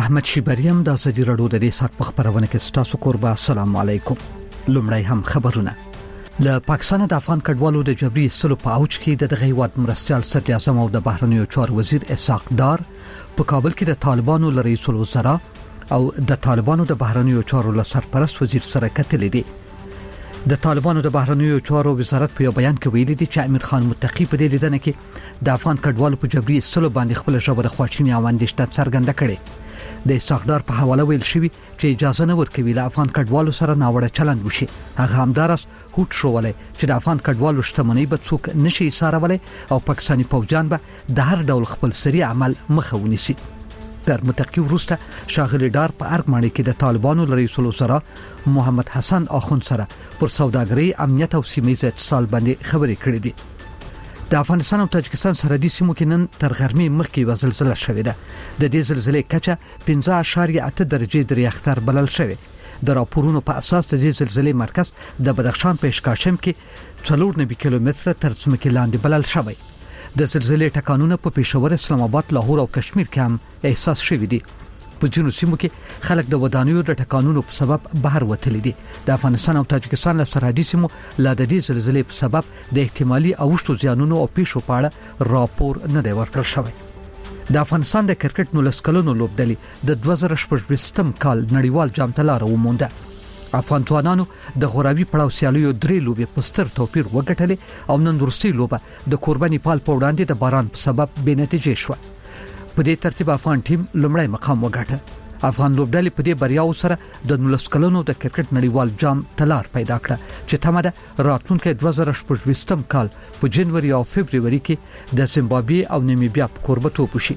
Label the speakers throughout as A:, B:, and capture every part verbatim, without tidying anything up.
A: احمد شیبریم د ازادي رادیو د دې سات په خبرونه کې ستاسو قربا. السلام علیکم. لومړی هم خبرونه. له پاکستان د افغان کډوالو د جبري ایستلو په اوج کې د دغه هیواد مرستیال صدر اعظم او د بهرنیو چارو وزیر اسحاق ډار په کابل کې د طالبانو له رئیس الوزرا او د طالبانو د بهرنیو چارو له سرپرست وزیر سره کتل دي. د طالبانو د بهرنیو چارو وزارت په یو بیان کې ویلي دي چې امیر خان متقی په دې لیدنه کې د افغان کډوالو په جبري ایستلو باندې خپل ژبه خواشینی او اندېښنه څرګنده کړې. د استخدار په حواله ویل شوی چې اجازه نه ورکوي له افغان کډوالو سره ناوړه چلند وشي. هغه همدارس هوټ شوولای چې د افغان کډوالو شتمنۍ به څوک نشي سارولای او پاکستاني پوځیان به د هر ډول خپل سری عمل مخه ونیسي. تر متقی وروسته شاغلی ډار په ارګماني کې د طالبانو رئیس الوزرا محمد حسن اخوند سره پر سوداګرۍ، امنیت او سیمه اتصال باندې خبرې کړې دي. د افغانستان او تاجکستان سرحدي سیمو کې نن تر غرمې مخکې و زلزلہ شوې ده. د دې زلزلې کچه پنځه اعشاریه اته درجې د ریاختر بلل شوې. د راپورونو په اساس د دې زلزلې مرکز د بدخشان په اشکاشم کې څلور نوي کیلومتره تر ځمکې لاندې بلل شوی. د زلزلې ټکانونه په پېښور، اسلام آباد، لاهور او کشمیر کې هم احساس شوي دي. په جنوب سیمو کې خلک د ودانیو د ټکانونو په سبب بهر وتلي دي. د افغانستان او تاجکستان له سرحدي سیمو لا د دې زلزلې په سبب د احتمالي اوښتو زیانونو او پیښو په اړه راپور نه دی ورکړل شوی. د افغانستان د کرکټ نولس کلونو لوبډلې د دوه زره شپږ کال نړیوال جام ته لاره ومونده. افغان ځوانانو د غوراوي پړاو سیالیو درې لوبې په ستر توپیر وګټلې او نن وروستۍ لوبه د قرباني پال په وړاندې د باران په سبب بې نتیجې شوه. په دې ترتیب افغان ټیم لومړی مقام وګاټه. افغان لوبډلې په دې بریاو سره د نولس کلونو د کرکټ نړیوال جام تلار پیدا کړه چې تمه ده راتلونکي دوه زره شپږ کال په جنوري او فبرवरी کې د زیمبابوې او نامیبیا په کوربتوب وشي.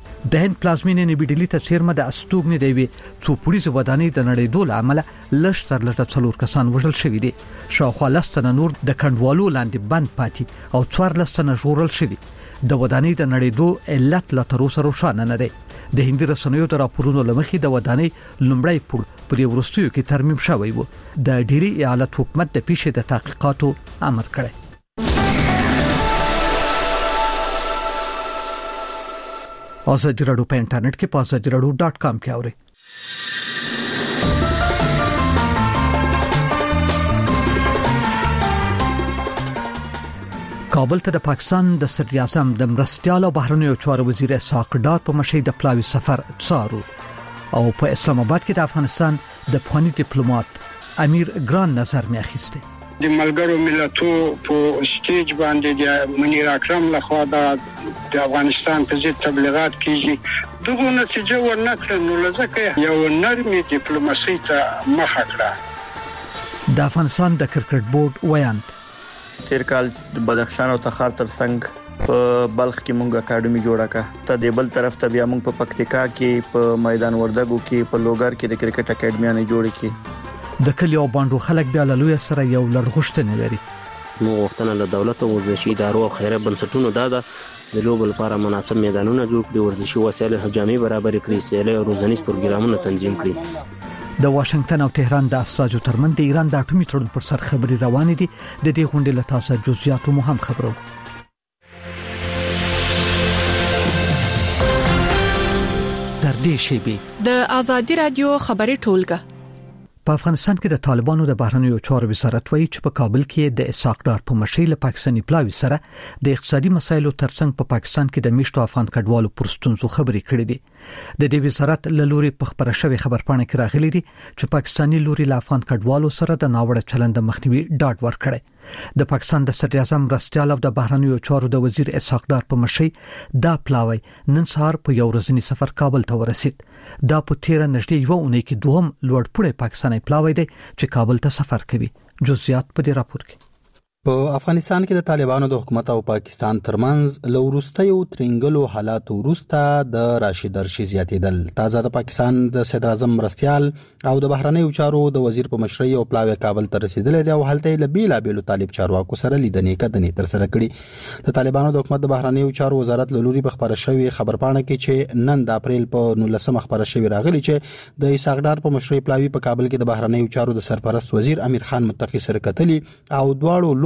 A: د هند پلازمینې نیوی ډیلی ته چیرمه د استوګنې دی وی څو پولیس ودانۍ د نړۍ دوه عمله لږ تر لږه څلور کسان وژل شوي دي. شاوخوا لستنه نور د کډوالو لاندې بند پاتې او څوار لستنه ژغورل شوي. د ودانۍ د نړۍ دوه علت لا تر اوسه روښانه نه دی. د هندي رسنیو د راپورونو لمخې د ودانۍ لومړی پوړ په وروستیو کې ترمیم شوی و. د ډیلی ایالت حکومت د پیښې د تحقیقاتو امر کړی. ازادي رادیو په انټرنیټ کې په ازادي رادیو ډاټ کام کې اورئ. کابل ته د پاکستان د صدر اعظم د مرستیال او بهرنیو چارو وزیر اسحاق ډار په مشي د پلاوي سفر څارو او په اسلام آباد کې د افغانستان د افغاني ډیپلوماټ امیر ګران نظر مې اخیسته.
B: د ملګرو ملتو په سټیج باندې د منیر اکرم لخوا د افغانستان په ضد تبلیغات کیږي. دغه نتیجه ورنکړه نو لږه یو نرمي ډیپلوماسي ته مخه کړه.
A: د افغانستان د کرکټ بورډ ویاند
C: تیر کال د بدخشان او تخار ترڅنګ په بلخ کې مونږه اکیډمي جوړه کړه. ته د بل طرف ته بیا مونږ په پکتیکا کې په میدان وردګو کې په لوګر کې د کرکټ اکیډمیانه جوړې کړې.
A: د کلیو باندې خلک بیا له لوی سره یو لړغښتنه لري.
D: مو غوښتنه له دولت او ورزشي ادارو او خیرات بنسټونو دا ده د لوبو لپاره مناسب میدانونه جوړ کړي، ورزشي وسایل او جامې برابر کړي، سیالي او روزنیز پروګرامونه تنظیم کړي.
A: د واشنگټن او تهران د اساسو ترمن د ایران د اټومي تړون پر سر خبري روانې دي. د دې غونډې له تاسو جزئیات مو هم خبرو. تر دې شی به
E: د ازادي رادیو خبري ټولګه.
A: په افغانستان کې د طالبانو د بهرنیو چارو وزارت وایي چې په کابل کې د اسحاق ډار په مشي له پاکستاني پلاوي سره د اقتصادي مسایلو ترڅنګ په پاکستان کې د میشتو افغان کډوالو پر ستونزو خبرې کړې دي. د دې وزارت له لوري په خبره شوی خبرپاڼه کې راغلي دي چې پاکستاني لوري له افغان کډوالو سره د ناوړه چلند مخنیوي ډاډ ورکړي. د پاکستان د صدر اعظم مرستیال او د بهرنیو چارو د وزیر اسحاق ډار په مشي دا پلاوی نن سهار په یو ورځنی سفر کابل ته ورسید. دا په تیر نږدې یو اونۍ کې دوهم لوړپوړی پاکستاني پلاوی دی چې کابل ته سفر کوي. جزئیات په دې راپور کې.
F: په افغانستان کې د طالبانو د حکومت او پاکستان ترمنځ لوروستیو ترنګلو حالات ورسته د راشد رشي زیاتېدل. تازه د پاکستان د صدر اعظم مرستیال او د بهرنیو چارو د وزیر په مشرۍ او پلاوی کابل ته رسیدلې دی او هلته له بیلا بیلو طالب چارواکو سره لیدنې کدنې تر سره کړي. د طالبانو د حکومت د بهرنیو چارو وزارت له لوري په خبره شوی خبرپاڼه کې چې نن د اپریل په نولسمه خبره شوی راغلی چې د اسحاق ډار په مشرۍ پلاوی په کابل کې د بهرنیو چارو د سرپرست وزیر امیر خان متقی سره کتلي او دواړو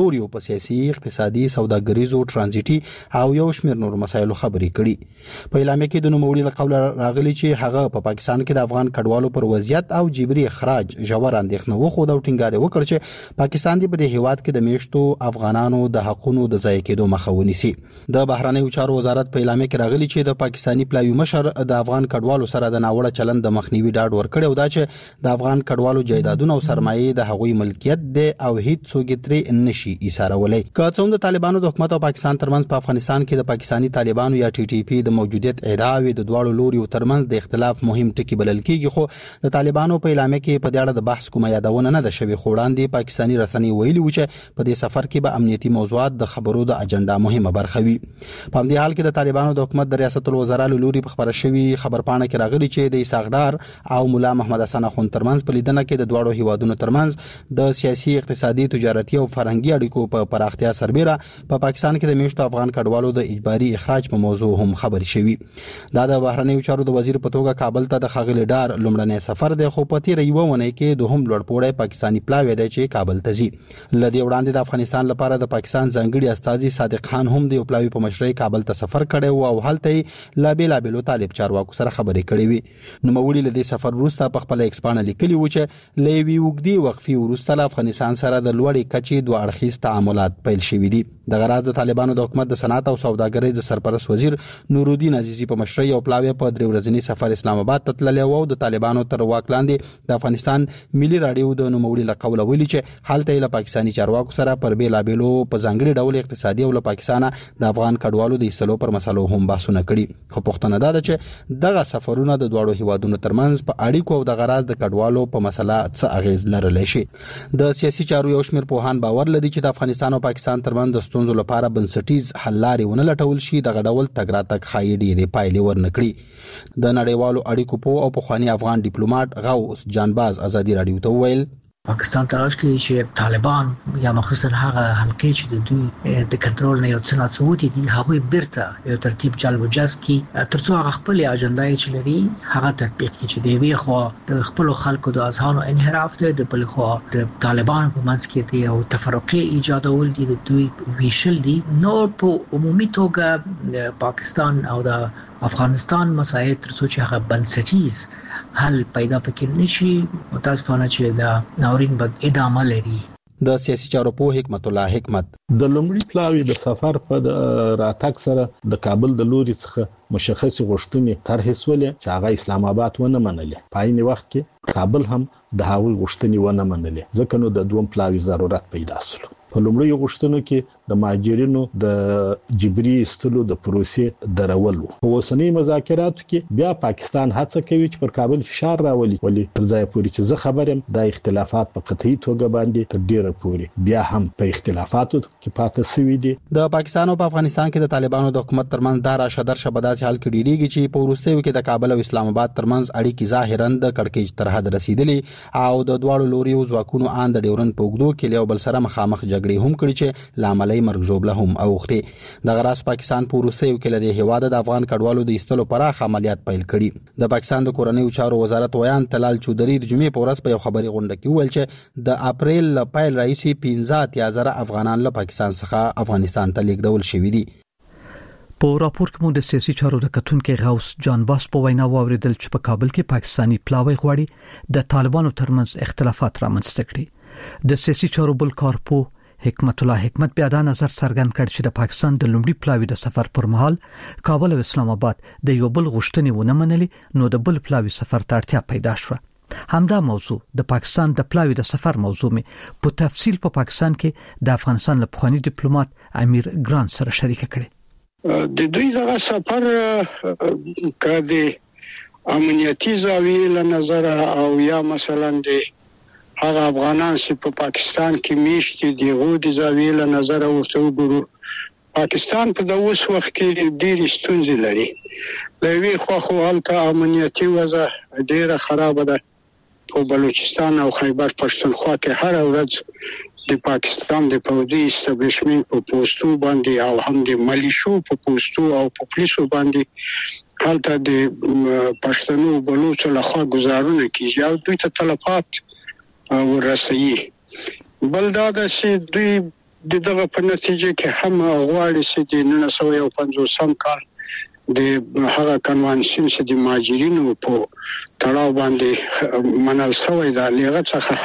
F: لوري په سیاسي اقتصادي سوداګریزو ترانزیټي او یو شمېر نور مسایلو خبرې کړي په اعلامیه کې د نوموړي له قوله راغلي چې هغه په پاکستان کې د افغان کډوالو پر وضعیت او جبري اخراج ژور اندېښنه وخوده او ټینګار وکړ چې پاکستان دی په دې هیواد کې د میشتو افغانانو د حقوقو د ضایع کېدو مخه ونیسي د بهرنیو چارو وزارت په اعلامیه کې راغلي چې د پاکستانی پلاوی مشر د افغان کډوالو سره د ناوړه چلند د مخنیوي ډاډ ورکړی او دا چې د افغان کډوالو جایدادونه او سرمایې د هغوی ملکیت دی او هیڅ څوک ترې نشي ایسارولای که څوم د طالبانو د حکومت او پاکستان ترمنځ په افغانستان کې د پاکستانی طالبانو یا ټي ټي پی د موجودیت ادعا وي د دواړو لوري ترمنځ د اختلاف مهم ټکی بلل کیږي خو د طالبانو په اعلامیه کې په دې اړه د بحث کومه یادونه نه ده شوې خوړاندې پاکستانی رسنۍ ویلي و چې په دې سفر کې به امنیتي موضوعات د خبرو د اجنډا مهمه برخه وي په همدې حال کې د طالبانو د حکومت د ریاست الوزرا لوري په خبره شوی خبرپاڼه کې راغلي چې د اسحاقدار او مولا محمد حسن اخوند ترمنځ په لیدنه کې د دواړو هیوادونو ترمنځ د سیاسي اقتصادي تجارتي او فرهنګي اړیکو په پراختیا سربېره په پاکستان کې د میشتو افغان کډوالو د اجباري اخراج په موضوع هم خبرې شوي دا د بهرنیو چارو د وزیر په توګه کابل ته د ښاغلي ډار لومړنی سفر دی خو په تیر یو ونه کې دوهم لوړپوړی پاکستانی پلاوی دی چې کابل ته ځي لدی وړاندې د افغانستان لپاره د پاکستان ځانګړي استاذي صادق خان هم د پلاوی په مشرۍ کابل ته سفر کړی او هلته لا بیل بیلو طالب چارواکو سره خبرې کړې وي نو مولي له دې سفر وروسته په خپل ایکسپانه لیکلي و چې لوي وګدي وقفي وروسته له افغانستان سره د لوړې کچې دوه اړخیز تعاملات پیل شوي دي د غراض د طالبانو د حکومت د صنعت او سوداګرۍ د سرپرست وزیر نورالدین عزیزي په مشرۍ او پلاوی په درې ورځنی سفر اسلام آباد ته تللی او د طالبانو تر واک لاندې د افغانستان ملي رادیو د نوموړي له قوله ویلي چې حالته له پاکستانی چارواکو سره پر بیل بیلو په ځانګړي ډول اقتصادي او له پاکستان د افغان کډوالو د ایستلو پر مسلو هم بحثونه کړي خو پښتنه ده چې دغه سفرونه د دوړو هیوادونو ترمنځ په اړیکو او د غراض د کډوالو په مسله څه اغیز لرلی شي د سیاسي چارو یو شمېر پوهان باور لري چې د افغانستان او پاکستان ترمنځ د ستونزو لپاره بنسټیز حل لارې ونه لټول شي دغه ډول تګ راتګ ښایي ډېرې پایلې ورنکړي د نړیوالو اړیکو په او پخوانی افغان ډیپلوماټ غوث جانباز ازادي رادیو ته ویل
G: پاکستان تلاش کوي چې طالبان یا مخصوصا هغه حلقې چې د دوی د کنټرول نه یو څه ناڅوتي دي هغه بیرته یو ترتیب جلب و جذب کی ترڅو هغه خپل اجنډا چې لري هغه تطبیق کړي چې دی وی خو د خپل خلکو د اذهانو انحراف ته د بل خو د طالبان په منځ کې دی او تفرقه ایجادول دي د دوی ویشل دي نو په عمومي توګه پاکستان او د افغانستان مسایل ترڅو چې هغه بنسټیز حل پیدا پکې نشي متاسفانه چې دا ناورین بد ادامه لري
F: د سیاسي چارو په حکمت الله حکمت
H: د لومړي پلاوی د سفر په راتګ سره د کابل د لوري څخه مشخص غوښتنې طرح سولې چې هغه اسلام آباد ونه منلې په عین وخت کې کابل هم د هغوی غوښتنې ونه منلې ځکه نو د دوم پلاوی ضرورت پیدا شو په لومړي غوښتنو کې د مهاجرینو د جبري استلو د پروسې درول په اوسنۍ مذاکراتو کې بیا پاکستان هڅه کوي چې پر کابل فشار راولي ولې تر ځای پورې چې زه خبرم د اختلافات په قطعي توګه باندې تر ډیره پورې بیا هم په اختلافاتو کې پاتې شوی دي
F: د پاکستان او په افغانستان کې د طالبانو د حکومت ترمنځ دا راشه درشه په داسې حال کې ډیریږي چې په وروستیو کې د کابل او اسلام آباد ترمنځ اړیکې ظاهرا د کړکېچ تر حد رسیدلې او د دواړو لوري ځواکونو ان د ډیورن په اوږدو کې له بل سره مخامخ جګړې هم کړي چې لاملای مرګ جوړه هم اوخته د غراس پاکستان په وروستیو کې له هیواد د افغان کډوالو د ایستلو پراخ عملیات پیل کړي د پاکستان د کورنیو چارو وزارت ویان تلال چودري د جمعې په ورځ په یو خبري غونډه کې ویل چې د اپریل ل پیل رئیسي پنځه اتیا زره افغانان له پاکستان څخه افغانستان ته لیږدول شوي دي
A: په راپور کې مو د سیاسي چارو د کتونکو غوث جانباز په وینا واوریدل چې په کابل کې پاکستانی پلاوی غواړي د طالبانو ترمنځ اختلافات رامنځته کړي د سیاسي چارو بل کارپو حکمت الله حکمت بیا دا نظر څرګند کړ چې د پاکستان د لومړي پلاوی د سفر پر مهال کابل او اسلام آباد د یو بل غوښتنې ونه منلې نو د بل پلاوی سفر ته اړتیا پیدا شوه همدا موضوع د پاکستان د پلاوی د سفر موضوع می په تفصیل په پا پاکستان کې د افغانستان له پخوانی ډیپلوماټ امیر ګران سره شریک کړي
B: د دوی دغه سفر کړي امنیتي زاویې له نظر او یا مثلا د هغه افغانان چې په پاکستان کې میشتي دي غو د زاویې له نظر ورته وګورو پاکستان په د اوس وخت کې ډېر ستونزې لري لوي خو خو هلته امنیتي وضع ډېره خراب ده په بلوچستان او خیبر پښتونخوا کې هر ورځ د پاکستان د پوځي استابلیشمنت په پوسټو باندې او هم د ملیشو په پوسټو او په پولیسو باندې هلته د پښتنو بلوچو لخوا گزارونه کیږي او دوی ته تلفات ورسوي بل دا چې دوی دغه په نتیجه کې هم غواړي چې د نولس سوه یو پنځوسم کال د هغه کنوانسیون چې د مهاجرینو په تړاو باندې منل شوی دا لغه څخه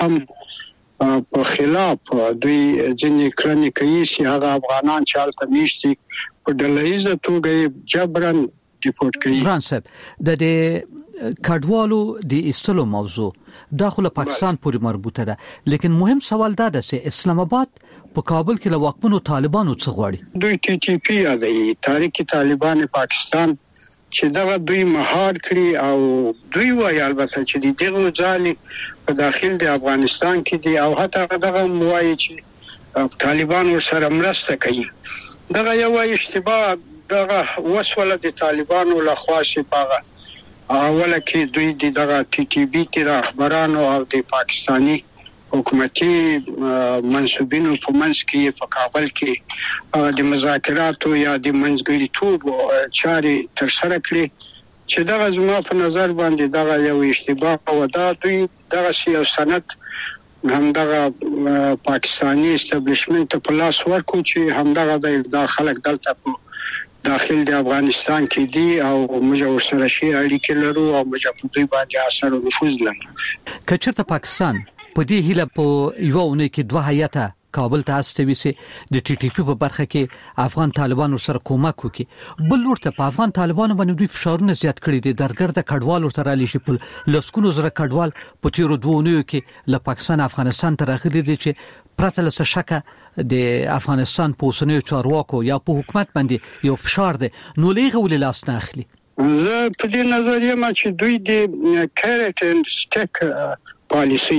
B: هم په خلاف دوی ځینې کړنې کوي چې هغه افغانان چې هلته میشتي په ډلهیزه توګه جبرن ډیپورټ کوي.
A: فرانسب د کډوالو د ایستلو موضوع داخله پاکستان پورې مربوطه ده لیکن مهم سوال دا ده چې اسلام آباد په کابل کې له واکمنو طالبانو څخه غواړي
B: دوی ټي ټي پی یادوي تاریخي طالبان پاکستان چې دا دوی مهار کړی او دوی وايي البته چې دغه ځالي په داخل د افغانستان کې دي او حتی دغه موایي چې طالبان ورسره مرسته کوي. دغه یو اشتباه دغه وسوله د طالبانو له خوا شپه اوله کې دوی دغه ټي ټي بي کې رهبرانو او د پاکستاني حکومتي منسوبینو په منځ کې په کابل کې د مذاکراتو یا د منځګړیتوب چارې تر سره کړې چې دغه زما په نظر باندې دغه یو اشتباه و دا دوی دغه یو سند هم دغه پاکستاني استابلیشمنت په لاس ورکو چې هم دغه د خلک دلته په داخل د افغانستان کې دي او موږ سره شي اړیکې لرو او موږ په دوی باندې اثر او نفوذ لرو.
A: کچرته پاکستان په دې هیله په یو ونه کې دوه هیاته کابل ته استوي سي د ټي ټي پی په برخه کې افغان طالبانو سره کومک وکي بل ورته په افغان طالبانو باندې دوی فشارونه زیات کړي دي درګرد کډوال ورته رالي شي په لسکونو زره کډوال په تیرو دوه نو کې له پاکستان افغانستان ته راغلي دي چې پرته له شکه د افغانستان په اوسنیو چارواکو یا په حکومت باندې یو فشار دی نو لغه ولې لاس نه اخلي.
B: زه په دې نظر یم چې دوی د کیرټ اند سټیک پالیسی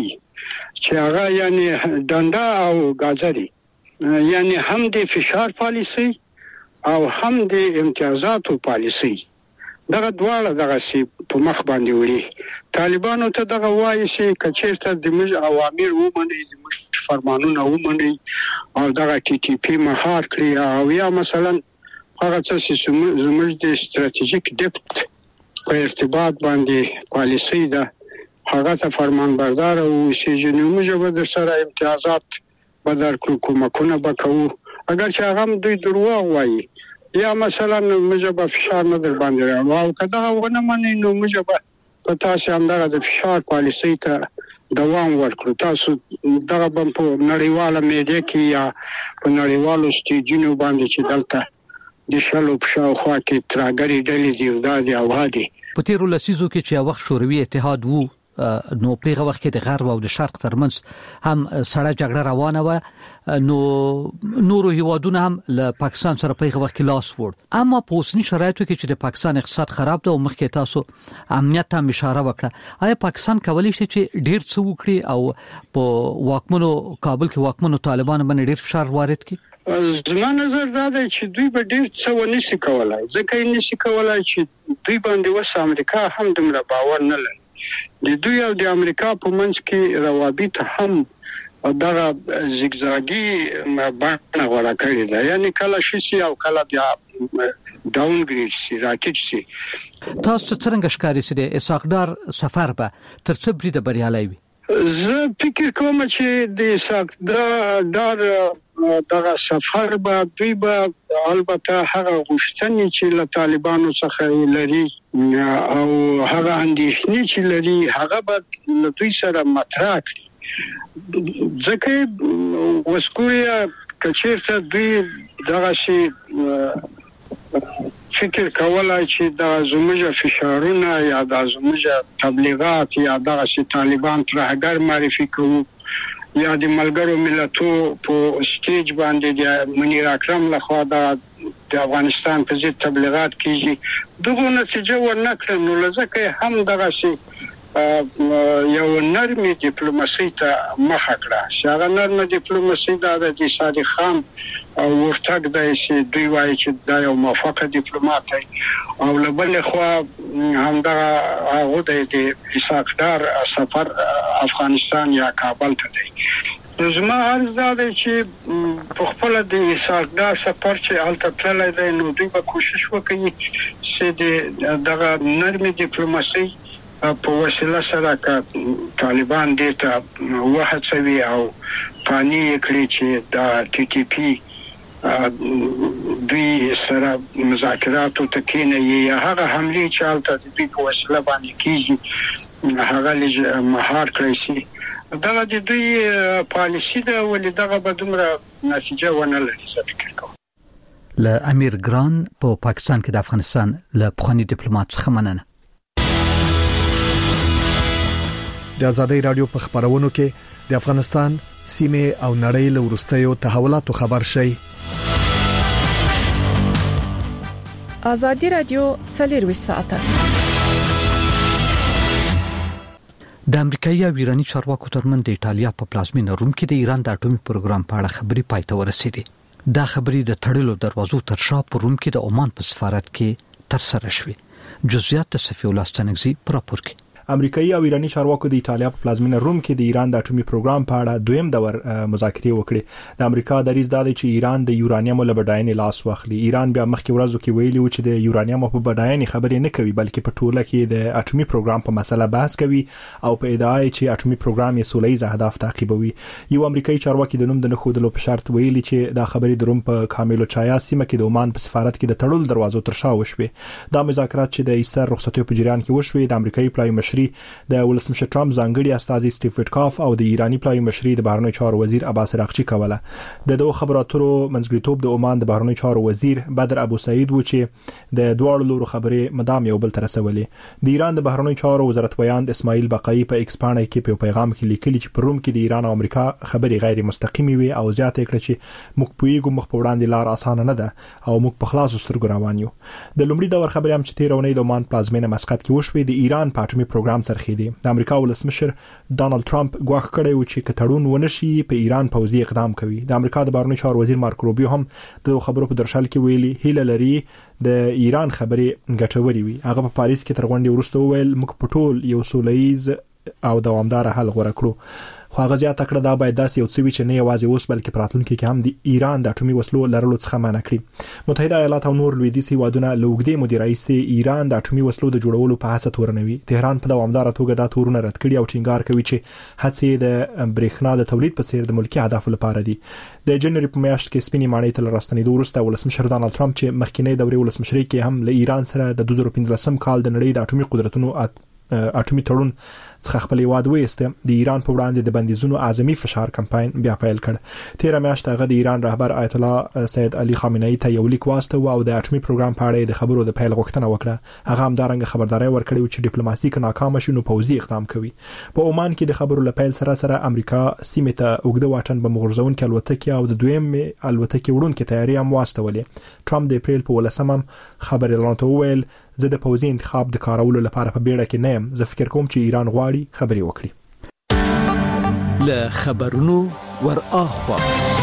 B: چې هغه یعنی ډنډا او غاځري یعنی هم د فشار پالیسی او هم د امتیازاتو پالیسی دغه دواړه دغه سي په مخ باندې وړي. طالبانو ته دغه وایي چې کچېرته د موږ اوامر ومني د موږ فرمانونه ومني او دغه ټي ټي پی مهار کړی او یا مثلا هغه څه زموږ د استراتیژیک ډیپت په ارتباط باندې پالیسی ده هغه ته فرمان بردار او چې موږ به در سره امتیازات به درکړو کومکونه وکړو اگر چې هغه دوی دروغ وایي یا مثلا موږ به فشار نه در باندې راو او کدا ونه مني نو موږ به په تاسو هم دغه د فشار پالیسی ته دوام ورکړو. تاسو دغه په نړیواله میډیا کې یا په نړیوالو سټیجونو باندې چې دلته د شلو په شاوخوا کې تراګری ډلې دی دا دی او هادي
A: په تیرو لسیزو کې چې وخت شوروي اتحاد وو نو په وخت کې د غرب او د شرق ترمنځ هم سړه جګړه روانه و نو نورو هیوادونو هم له پاکستان سره په وخت کې لاس وړ اما په اوسنی شرایطو کې چې د پاکستان اقتصاد خراب ده او مخکې تاسو امنیت ته اشاره وکړه آیا پاکستان کولی شي چې ډیر څه وکړي او په واکمنو کابل کې واکمنو طالبان باندې ډیر فشار وارد کړي؟
B: زما نظر دا دی چې دوی به ډیر څه ونشي کولای ځکه یې نشي کولای چې دوی باندې وس امریکا هم دومره باور نه لري. د دوی او د امریکا په منځ کې روابط هم دغه زیګزاګي باندې غوړه کړی ده یعنی کله شي او کله بیا ډاون ګریډ شي راکټ شي.
A: تاسو څنګه ښکاري چې د اسحاقدار سفر به تر څه بریده بریالي وي؟
B: زه فکر کوم چې د اسحاقدار دغه سفر به دوی به البته هغه غوښتنې چې له طالبانو څخه لري او هغه اندېښنې چې لري هغه به له دوی سره مطرح کړي ځکه وسکوریا کچېرته دوی دغه شي فکر کولای چې د زموږ فشارونه یا د زموږ تبلیغات یا د طالبان ترهګر معرفي کوو یا د ملګرو ملتو په سټیج باندې د منیر اکرم لخوا د افغانستان په ضد تبلیغات کیږي دغه نتیجه ورنکړه نو لکه هم دغه شي یو نرمي ډیپلوماسي ته مخه کړه شغه نرمه ډیپلوماسي د صادق خان او ورتګ د چې دوی وایي چې دا یو موافقه ډیپلوماټ دی او لبل خو هم دا هغه د اسحاقدار سفر افغانستان یا کابل ته دی. زما عرض دا دی چې په خپل د اسحاقدار سفر چې الته تللی دی نو دوی به کوشش وکړي چې دغه نرمي ډیپلوماسي په وسیله سره کا طالبان دې ته وهڅوي او قانوني کړی چې د ټي ټي پی دوی سره مذاکرات او تکینه یا هغه حمله چې حالت د دوی په وسیله باندې کیږي هغه لږ مهار کړی شي دا د دوی پالیسي ده ولې دغه بدومره نتیجه ونه لري زه فکر کوم.
A: ل امیر ګران په پا پاکستان کې د افغانستان ل پخوانی ډیپلوماټ څخه مننه.
I: د آزادۍ رادیو په خبرونو کې د افغانستان سیمه او نړۍ له ورستیو تحولاتو خبر شي.
E: آزادۍ رادیو څلور ساعته
A: د امریکایي او ایراني چارواکو ترمنځ د ایتالیا په پلازمینه روم کې د ایران د اټومي پروګرام په اړه خبري پای ته ورسېدې. دا خبري د تړلو دروازو تر شا په روم کې د عمان په سفارت کې تر سره شوې. جزئیات د صفی الله ستنګزي پر راپور کې.
J: امریکایي او ایراني چارواکو د ایتالیا په پلازمینه روم کې د ایران د اټومي پروګرام په اړه دویم دور مذاکرې وکړې. د امریکا دریځ دا دی چې ایران د یورانیم له بډاینې لاس واخلي. ایران بیا مخکې ورځو کې ویلي و چې د یورانیم په بډاینې خبرې نه کوي بلکې په ټوله کې د اټومي پروګرام په مسله بحث کوي او په ادعا چې اټومي پروګرام یې سولهییز اهداف تعقیبوي. یو امریکایي چارواکي د نوم د نخودلو په شرط ویلي چې دا خبرې د روم په کاملو چایا سیمه کې د عمان په سفارت کې د تړلو دروازو تر شا وشوي. دا مذاکرات چې د ایستر رخصتیو په جریان کې وشوي د امریکایي پلای مشري د ولسمشر ټرمپ ځانګړي استازي سټیو وټکاف او د ایرانی پلای مشري د بهرنیو چارو وزیر عباس راغچي کوله. د دوه خبراتو منځګړیتوب د عمان د بهرنیو چارو وزیر بدر ابو سعید و چې د دواړو لورو خبرې مدام یو بل تر رسولې. د ایران د بهرنیو چارو وزارت ویاند اسماعیل بقایی په ایکس باندې کې په پیغام کې لیکلي چې په روم کې د ایران او امریکا خبرې غیر مستقیمي وي او زیاته کړه چې موږ پویګو مخ په وړاندې لار اسانه نه ده او موږ په خلاصو سترګو روان یو. د لومړي دور خبرې هم چې تیرونې د عمان پلازمینه مسقط کې وشوې د ایران په اټومي پروګرام سرخېدي. د امریکا ولسمشر ډانلډ ټرمپ غواړي کړي و چې کتړون ونشي په ایران پوځي اقدام کوي. د امریکا د بهرنیو چارو وزیر مارک روبیو هم د خبرو په درشل کې ویلي هیله لري د ایران خبرې ګټوري وي. هغه په پاریس کې تر غونډې وروسته ویل موږ په ټول یو سولهییز او دوامدار حل غوړه کړو. خو هغه زیاته کړه دا باید داسې یو څه وي چې نه یوازې اوس بلکې په راتلونکي کې هم د ایران د اټومي وسلو لرلو څخه منع کړي. متحده ایالات او نور لویدیځ هیوادونه له اوږدې مودې راهیسې ایران د اټومي وسلو د جوړولو په هڅه تورنوي. تهران په دوامداره توګه دا تورونه رد کړي او ټینګار کوي چې هڅې د برېښنا د تولید په څیر د ملکي اهدافو لپاره دي. د جنوري په میاشت کې سپینې ماڼۍ ته راستنېدو وروسته ولسمشر ډانلډ ټرمپ چې مخکینی دورې ولسمشرۍ کې هم له ایران سره د دوه زره پنځلسم کال د نړۍ د اټومي قدرتونو اټومي تړون څخه خپل هیواد وایسته د ایران په وړاندې د بندیزونو اعظمي فشار کمپاین بیا پیل کړ. تیر میاشت هغه د ایران رهبر آیت الله سید علي خامنه‌ای ته یو لیک واستاوه او د اټومي پروګرام په اړه د خبرو د پیل غوښتنه وکړه. هغه هم دارنګ خبرداري ورکړې چې ډیپلوماسي کې ناکام شي نو پوځي اقدام کوي. په عمان کې د خبرو له پیل سره سره امریکا سیمه ته اوږده واټن به مغرضون کې الوتکې او د دویم الوتکې وړونکو تیاری هم واستولې. ټرمپ د اپریل په ولسمه خبري لرونته ویل زه د پوځي انتخاب د کارولو لپاره په بیړه کې نه یم. زه فکر کوم چې ایران غواړي خبري وکړي.
K: له خبرونو ور اخوا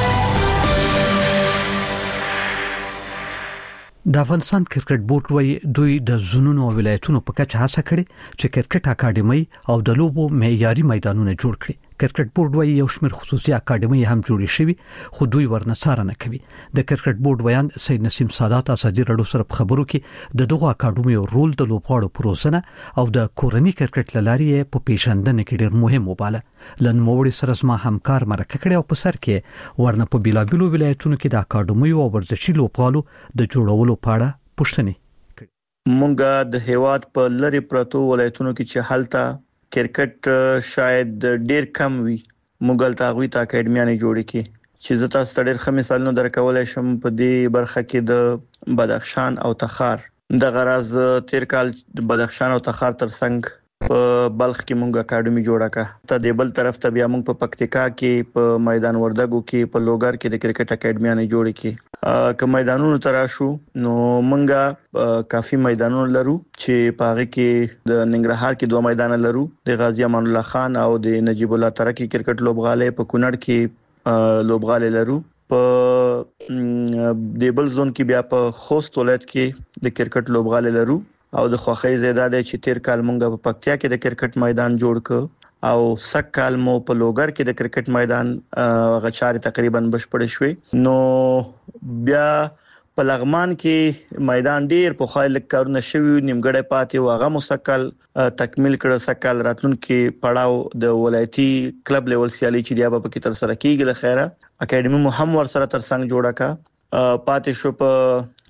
A: د افغانستان کرکټ بورډ وایي دوی د زونونو او ولایتونو په کچه هڅه کړې چې کرکټ اکاډمي او د لوبو معیاري میدانونه جوړ کړي. کرکټ بورډ وایي یو شمېر خصوصي اکاډمي هم جوړې شوي خو دوی ورنڅاره نه کوي. د کرکټ بورډ ویان سید نسیم سادات ازادي رادیو سره په خبرو کې د دغه اکاډمي رول د لوبغاړو پروسنه او د کورنۍ کرکټ لاري په پیژندنه کې ډېر مهم وباله. لن موړي سره سم همکار مرکه کړي او په سر کې ورنه په بیلابیلو ولایتونو کې د اکاډمي او ورزشي لوبغاړو د جوړولو په اړه پوښتنه کړې.
C: مونږه د هیواد په لری پرتو ولایتونو کې چې حالت کرکټ شاید ډیر کم وي مګل تاغوي تا اکیډمیانه جوړې کی چې زه تاسو ته ډیر ښه مثالونه درکولای شم. په دې برخه کې د بدخشان او تخار د غرض تیر کال د بدخشان او تخار ترڅنګ په بلخ کې مونږه اکیډمي جوړه کا. ته د بل طرف ته بیا مونږ په پکتیکا کې په میدان وردګو کې په لوګر کې د کرکټ اکیډمیانه جوړې کی. که میدانونو تراشو نو مونږه کافي میدانونه لرو چې پاغه کې د ننګرهار کې دوه میدان لرو د غازی امان الله خان او د نجیب الله ترکی کرکټ لوبغاله په کونړ کې لوبغاله لرو. په دیبل زون کې بیا په خوست ولایت کې د کرکټ لوبغاله لرو او د خوخی زیاده د چې تیر کال مونږه په پکتیا کې د کرکټ میدان جوړ ک او سک کال مو په لوګر کې د کرکټ میدان غچاري تقریبا بشپړ شوی. نو بیا په لغمان کې میدان ډیر په خایل کارونه شوی نیمګړی پاتې او هغه مسکل تکمیل کړه سکل راتلونکو پړاو د ولایتي کلب لیول سیالي چې دی په کې تر سره کیږي له خیره اکیډمي محمد سره تر څنګ جوړه کا پاتې شو په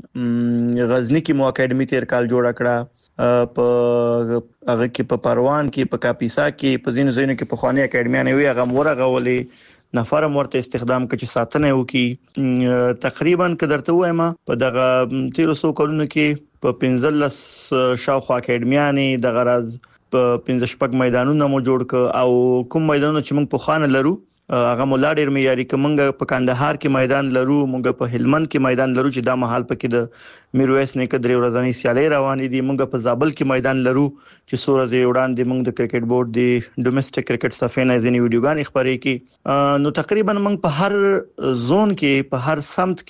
C: غزنی کې مو اکیډمي تیر کال جوړه کړه په هغه کې په پروان کې په کاپیسا کې په زینو زینو کې په خواني اکیډمیانه وی هغه مورغه ولې نفر مرته استخدام کړي ساتنه وکي تقریبا کدرته وایم په دغه تیر سو کلونو کې په پنځلس شاوخوا اکیډمیانه د غرض په پنځه شپږ میدانونو مو جوړ ک او کوم میدانونه چې موږ په خانه لرو هغه مولا ډیر معیاري کومنګ په کندهار کې میدان لرو موږ په هلمند کې میدان لرو چې دا مهال پکې د میرویس نیکه درې ورځنی سیالي روانې دي موږ په زابل کې میدان لرو چې سورزه وړاندې موږ د کرکټ بورډ دی ډومېسټک کرکټ صفینه ځینې ویډیوګان خبرې کی نو تقریبا موږ په هر زون کې په هر سمت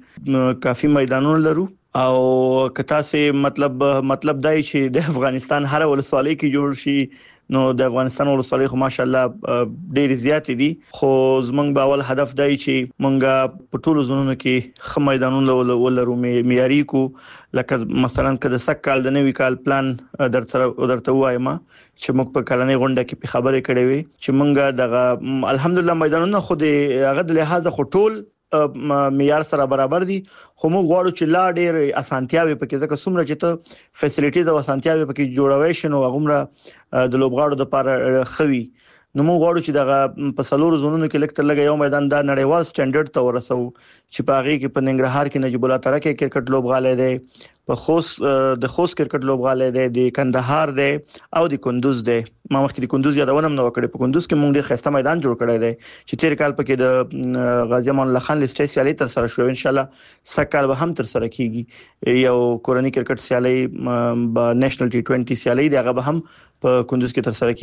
C: کې کافي میدانونه لرو او کتا سه مطلب مطلب دای چې د افغانستان هر ولسوالۍ کې جوړ شي نو د افغانستان ولسوالۍ خو ماشاءالله ډېر زیات دي خو زمونږ باول هدف دی چې مونږه په ټولو زونونو کې خ میدانونه ولرو معیاري کو لکه مثلا کله سکهال د نوي کال پلان درته درته وایم چې موږ په کلنۍ غونډه کې په خبرې کړې وي چې مونږه دغه الحمدلله میدانونه خو د هغه د لحاظه خو ټول معیار سره برابر دي خو موږ غواړو چې لا ډېر اسانتیاوي پکې ځکه څومره چې ته فیسیلیټیز او اسانتیاوي پکې جوړوي شنو هغه د لوبغاړو لپاره خوي نو موږ غواړو چې دغه په سلور زونونو کې لکه لګي یو میدان د نړیوال سټانډرډ ته ورسو چې په هغه کې په ننګرهار کې نجیب الله تره کې کرکټ لوبغاړي دي په خوست د خوست کرکټ لوبغاړي دي د کندهار دي او د کندوز دي ما مخکې د کندوز یادونه نو وکړې په کندوز کې موږ ډېر خسته میدان جوړ کړی دی چې تیر کال پکې د غازی امان الله خان لیسټ سیالي تر سره شو ان شاء الله سکهال به هم تر سره کیږي یو کورنی کرکټ سیالي په نېشنل ټي ټوئنټي سیالي دی هغه به هم په کندوز کې تر سره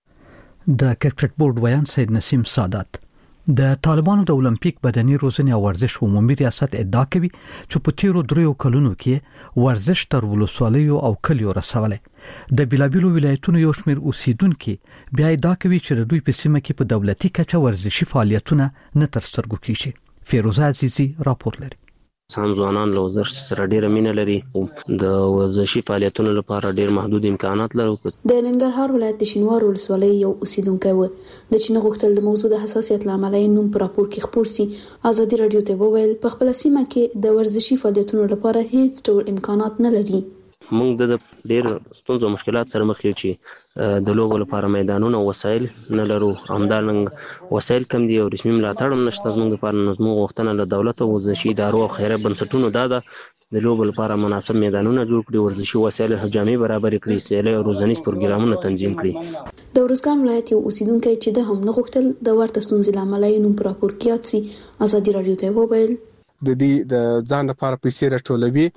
C: کیږي
A: د کرکټ بورډ ویان سید نسیم سادات د طالبانو د اولمپیک بدني روزنې او ورزش عمومي ریاست ادعا کوي چې په تیرو دریو کلونو کې ورزش تر ولسوالیو او کلیو رسولې د بلابلو ولایتونو یو شمېر اوسیدونکو بیا ادعا کوي چې د دوی په سیمه کې په دولتي کچه ورزشي فعالیتونه نه تر سترګو کیږي فیروزه عزیزی راپور لري
D: سم ځوانان له ورزش سره ډیره مینه لري د ورزشي فعالیتونو لپاره ډیر محدود امکانات لري
L: د ننګرهار ولایت د شینوار ولسوالۍ یو اوسیدونکی و د چین غوښتل د موضوع د حساسیت لامل یې نوم پر راپور کې خبر سي ازادي رادیو ته وویل په خپل سیمه کې د ورزشي فعالیتونو لپاره هیڅ ډول امکانات نه لري
D: موږ د ډیر ستونزو مشکلات سره مخ یو چې د لوبو لپاره میدانونه او وسایل نه لرو همدارنګ وسایل کم دي او رسمي ملاتړ هم نشته زموږ لپاره نظم غوښتنه له دولت او ورزشي ادارو او خیریه بنسټونو دا د لوبو لپاره مناسب میدانونه جوړ کړي ورزشي وسایل جامع برابر کړي سیالي او روزنیز پروګرامونه تنظیم کړي
L: د ورزګان ولایت یو اوسیدونکو چې د هم نه غوښتل د ورته ستونزې لامل یې نوم پر راپور کې اڅي ازادي رادیو ته وویل
M: د دې د ځان لپاره پیسې راټولوي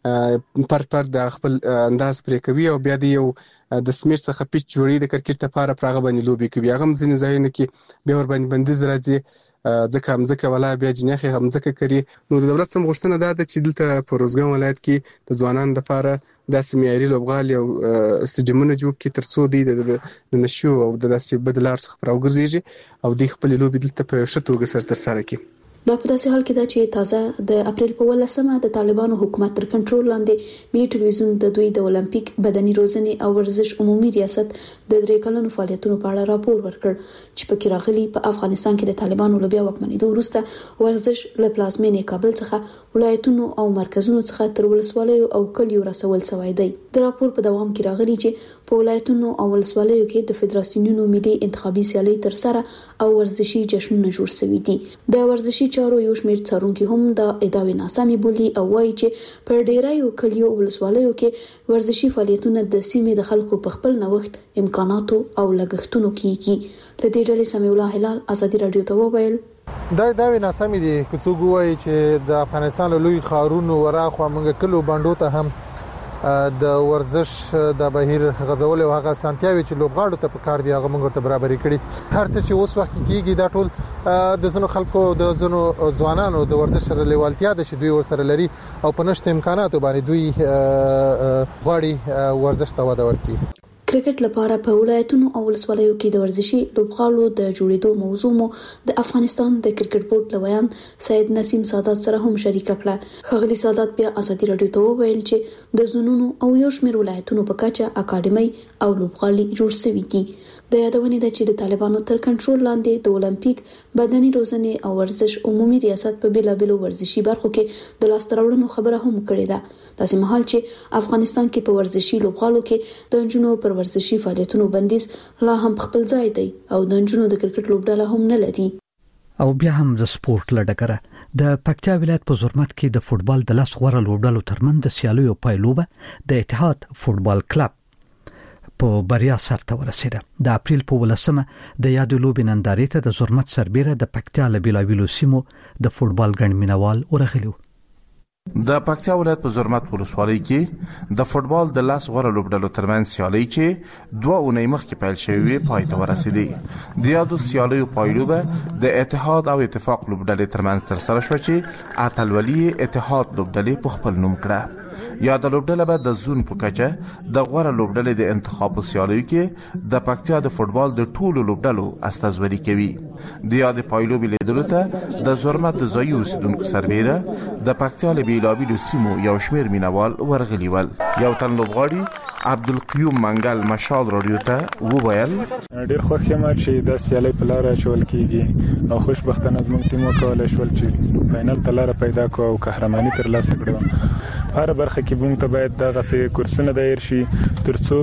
M: پر پر د خپل انداز پرې کوي او بیا د یو د سمیر څخه پیچ جوړي د کرکټ لپاره پراغه باندې لوبي کوي هغه ځینې ځایونه کې به ور باندې بندیز راځي ځکه هم ځکه ولا بیا جنخه هم ځکه کوي نو د دولت سم غوښتنه ده چې دلته په روزګان ولایت کې د ځوانانو لپاره د سیمایي لوبغالي او سټډیمونه جوړ کړي ترڅو د نشو او د داسې بدلار څخه راوګرځي او د خپل لوبي دلته په شتوګه سر تر سره کوي
L: دا په داسې حال کې ده چې تازه د اپریل په ولسمه د طالبانو حکومت تر کنټرول لاندې ملي ټلویزیون د دوی د اولمپیک بدني روزنې او ورزش عمومي ریاست د درې کلونو فعالیتونو په اړه راپور ورکړ چې په کې راغلي په افغانستان کې د طالبانو لوبیا وکمنېدو وروسته ورزش له پلازمینې کابل څخه ولایتونو او مرکزونو څخه تر ولسوالیو او کلیو رسول شوی دی د راپور په دوام کې راغلي چې په ولایتونو او ولسوالیو کې د فدراسیونونو ملي انتخابي سیالي تر سره او ورزشي جشنونه جوړ شوي دي د ورزشي چارو یو شمېر څارونکي هم د ادعاوې ناسمې بولي او وایي چې پر ډیرایو کلیو ولسوالیو کې ورزشي فعالیتونه د سیمې د خلکو په خپل نوښت امکاناتو او لګښتونو کېږي له دې ډلې سمیع الله هلال ازادي رادیو ته وویل
N: دا دا ناسمې دي که څوک وایي چې د افغانستان لوی خارونو وراخوا موږ کلو باندې ته هم د ورزش د بهیر غزول او هغه سانتیاوي چې لوبغاړو ته په کار دی هغه موږ ته برابرې کړي هر څه چې اوس وخت کېږي دا ټول د زنو خلکو د زنو ځوانانو د ورزش سره لیوالتیا د شي دوی ورسره لري او په نشته امکاناتو باندې دوی غواړي ورزش ته وده ورکړي
L: کرکټ لپاره په ولایتونو او ولسوالیو کې د ورزشي لوبغالو د جوړېدو موضوع مو د افغانستان د کرکټ بورډ لویان سید نسیم سادات سره هم شریک کړه. خغلی سادات بیا ازادي رادیو ته ویل چې د زونونو او یو شمېر ولایتونو په کچه اکاډمي او لوبغالي جوړ شوي دي. د یادونې ده چې د طالبانو تر کنټرول لاندې د اولمپیک بدني روزنې او ورزش عمومي ریاست په بیلابېلو ورزشي برخو کې د لاسته راوړنو خبره هم کړې ده. داسې مهال چې افغانستان کې په ورزشي لوبغالو کې د نجونو پر ورزشي فعالیتونو بندیز لا هم خپل ځای دی او د نجونو د کرکټ لوبډله هم نه لري.
A: او بیا هم د سپورت لډګره د پکتیا ولایت په زرمت کې د فوتبال د لاس غوړه لوبډلو ترمنځ د سیالیو پایلوبه د اتحاد فوتبال کلب په بریا سرته ورسیده. د اپریل په ولسمه د یاد لوبې نندارې ته د زرمت سربېره د پکتیا لبیلاویلو سیمو د فوتبال ګڼ مینوال ورغلي.
O: د پکتیا ولایت په زرمت ولسوالۍ کې د فوتبال د لاس غوړه لوبډلو ترمنځ سیالي چې دوه اونۍ مخکې پیل شوې پای ته ورسېدې. د یادو سیالیو پایلوبه د اتحاد او اتفاق لوبډلې ترمنځ ترسره شوه چې اتلولي اتحاد لوبډلې په خپل نوم کړه. یا د لوبډله به د زون په کچه د غوړه لوبډلې د انتخاب سیالیو کې د پکتیا د فوتبال د ټولو لوبډلو استازوري کوي. د یاد پایلوبې لیدلو ته د زرمت د ځایي اوسیدونکو سربېره د پکتیا له بیلابېلو سیمو یو شمېر مینوال ورغلي ول. یو تن لوبغاړي عبدالقیوم منګل مشال رادیو ته وویل
P: ډېر خوښ یم چې د سیالۍ په لاره اچول کیږي او خوشبختانه زموږ ټیم وکولای شول چې فاینل ته لاره پیدا کړو او قهرماني ترلاسه کړو. هر برخه کې موږ ته باید دغه څه کورسونه دایر شي ترڅو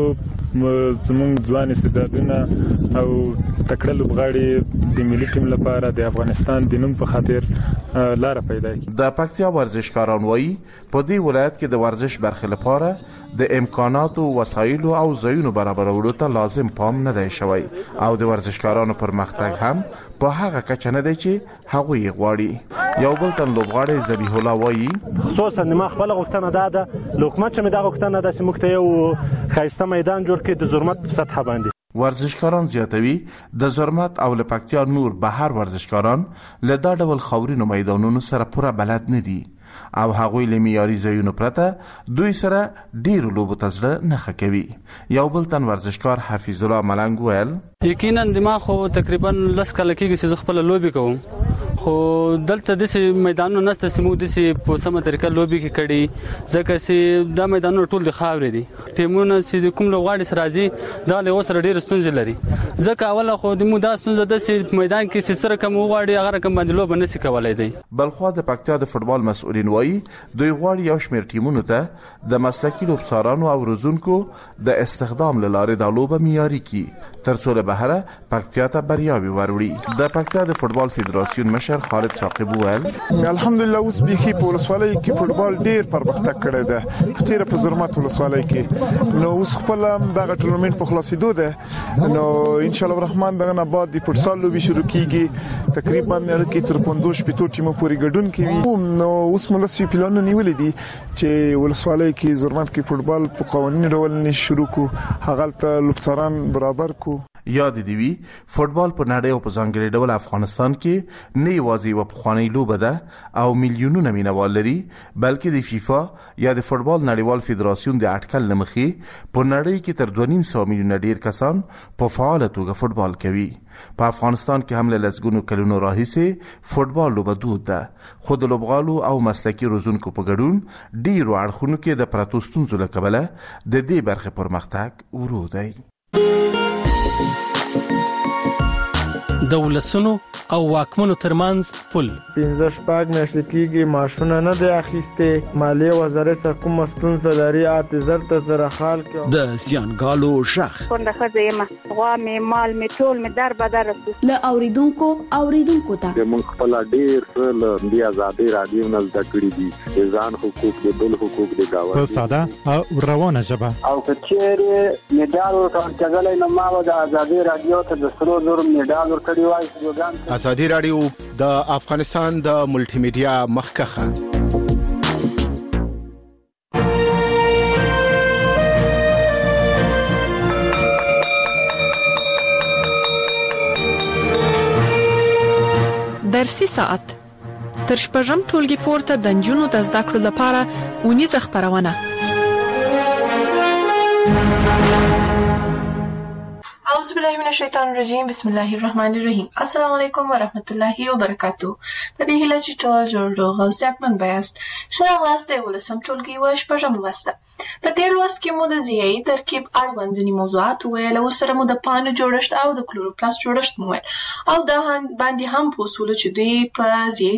P: زموږ ځوان استعدادونه او تکړه لوبغاړي د ملي ټیم لپاره د افغانستان د نوم په خاطر لاره پیدا کړي.
O: د پکتیا ورزشکاران وایي په دې ولایت کې د ورزش برخه لپاره د امکاناتو وسایلو او ځایونو برابرولو ته لازم پام نه دی شوی او د ورزشکارانو پرمختګ هم په هغه کچه نه دی چې هغه یې غواړي. یو بل تن لوبغاړی ذبیح الله وایي
Q: خصوصا ما خپل غوښتنه ده د حکومت چې مې دا غوښتنه ده چې موږ ته یو ښایسته میدان جوړ کړي د زرمت په سطح باندې.
O: ورزشکاران زیاتوي د زرمت او له پکتیا نور بهر ورزشکاران له دا ډول خاورینو میدانونو سره پوره بلد نه دي او هغوی له معیاري ځایونو پرته دوی سره ډیر لوبو ته زړه نه ښه کوي. یو بل تن ورزشکار حفیظ الله ملنګ ویل
R: یقینا دماغ خو تقریبا لس کاله کېږي چې خپل لوبي کوم خو دلته د میدانونو نسته سیمو د سي په سمه طریقه لوبي کې کړي ځکه چې دا میدانونه ټول د خاورې دي. ټیمونه چې کوم لوغاړي سره راځي دا له وسره ډیر ستونزې لري ځکه اوله خو د مو دا ستونزه د سي میدان کې سره کوم وغاړي هغه رقم باندې لوب نه سي کولای دی.
O: بلخو د پکتیا د فوتبال مسؤلین وایي دوی غواړي یو شمېر ټیمونو ته د مسلکي لوبسارانو او روزونکو د استخدام لاره د لوبه معیاري کی ترڅو له بهره پکتیا ته بریاوي وروړي. د پکتیا د فوتبال فدراسیون مشر خالد ثاقب ویل
S: الحمدلله اوس بيخي په ولسوالۍ کې فوتبال ډیر پرمختګ کړی دی. په تیر په زرمت ولسوالۍ کې نو اوس خپل دغه ټورنمنت په خلاصېدو ده نو ان شاء الله الرحمن دغه نه بعد د فوتسال لوبي شروع کیږي تقریبا کې تر پنځوس شپږ ټیمو پورې ګډون کوي. نو اوس ملسي پلان نیولې دي چې ولسوالۍ کې زرمت کې فوتبال په قوانیني ډول شروع کو هغه ته لوبساران برابر کو.
O: یاد دی وی فوتبال په نړۍ او په ځانګړي ډول افغانستان کې نه یوازې و پخوانی لوبه ده او میلیونونه مینوال لري بلکې د فیفا یا د فوتبال نړیوال فدراسیون د اټکل لمخې په نړۍ کې تر دوه نیم سوه میلیونه ډیر کسان په فعال توګه فوتبال کوي. په افغانستان کې هم له لسګونو کلونو راهیسې فوتبال لوبه دود ده خو د لوبغالو او مسلکي روزونکو په ګډون ډیرو اړخونو کې د پراتو ستونزو له کبله د دې برخې پرمختګ ورو دی.
K: د ولسونو او واکمنو ترمنځ پل
T: پنځه شپږ میاشتې کېږي ماشونه نه دی اخیستې مالیې وزارت څخه کومه ستونزه لري اته زر ته زره خال کې
K: د زیانګالو ژغ
U: کونډه ښځه یم غوا مې مال مې ټول مې در بدر
L: له اوریدونکو اوریدونکو ته
V: موږ خپل ډیر له دې ازادي رادیو نه زده کړې دي ځان حقوق د بل حقوق د گاوه
W: په ساده او روانه ژبه
V: او کچېره میډال ورکړل نو ما د ازادي رادیو ته د سرو زر میډال ورکړی وای.
X: ازادي رادیو د افغانستان د ملټي میډیا مخکخه
E: درسي ساعت تر شپږم ټولګي پورته د نجونو د زده کړو لپاره ونیزه خبرونه اعوذ بالله من الشیطان الرجیم بسم الله الرحمن الرحیم. السلام علیکم و رحمت الله و برکاتو. د دې هیله چې ټول جوړ روغ او صحتمند بیاست. ښه راغلاست د ولسم ټولګي و شپږم لوسته. په دې لوست کې مو د ضیایي ترکیب اړوند ځینې موضوعات وویل او ورسره مو د پاڼو جوړښت او د کلوروپلاست جوړښت مو ویل او دا باندې هم په اصولو چې دوی په ضیایي